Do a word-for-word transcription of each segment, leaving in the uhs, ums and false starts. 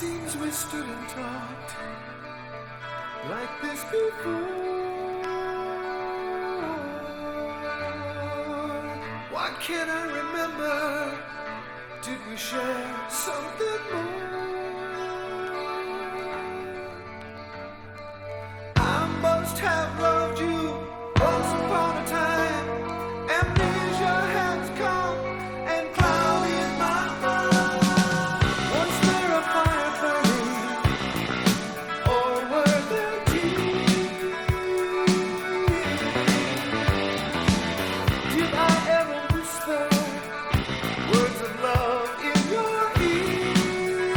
seems we stood and talked like this before. Why can't I remember? Did we share something more? I must have loved you once upon a time. Amnesia has come and clouded my mind. Was there a fire burning, or were there tears? Did I ever whisper words of love in your ear?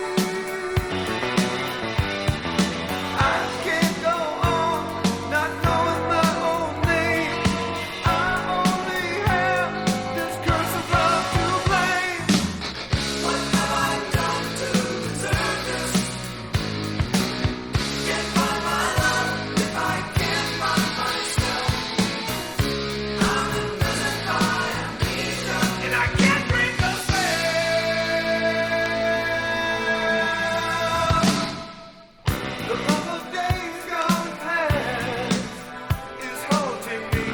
I can't go on not knowing my own name. I only have this curse of love to blame. What have I done to deserve this? Can't find my love if I can't find myself. I'm imprisoned by amnesia, and I can't break the spell. The love of days gone past is haunting me.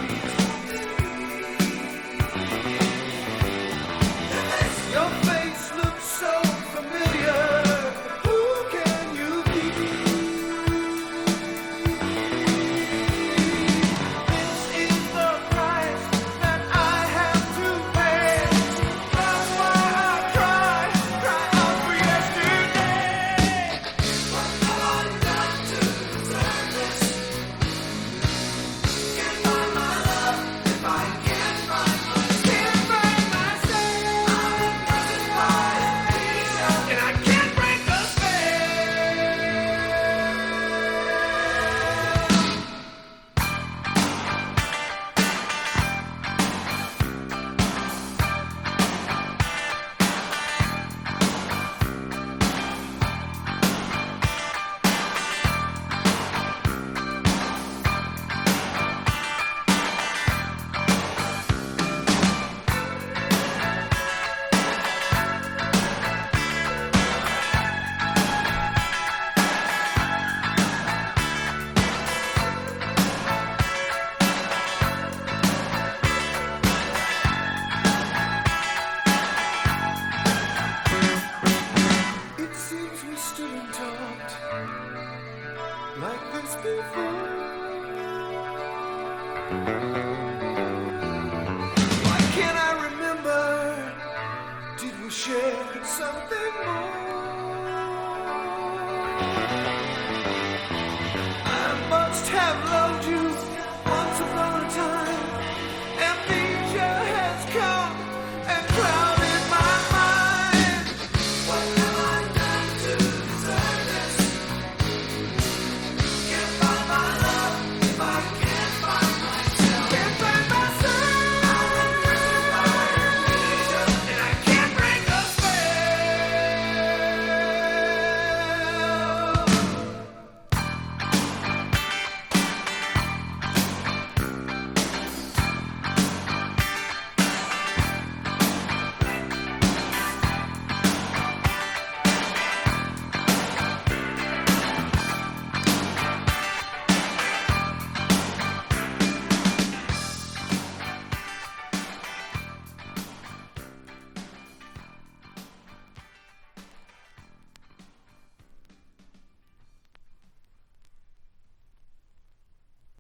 Your face looks so familiar. Who can you be? This is the price that I have to pay. That's why I cry, cry out for yesterday. What have I done to deserve this? Can't find my love if I can't find myself. Can't find myself. I'm imprisoned by amnesia, and I can't break the spell. It seems we stood and talked like this before. Why can't I remember? Did we share something more?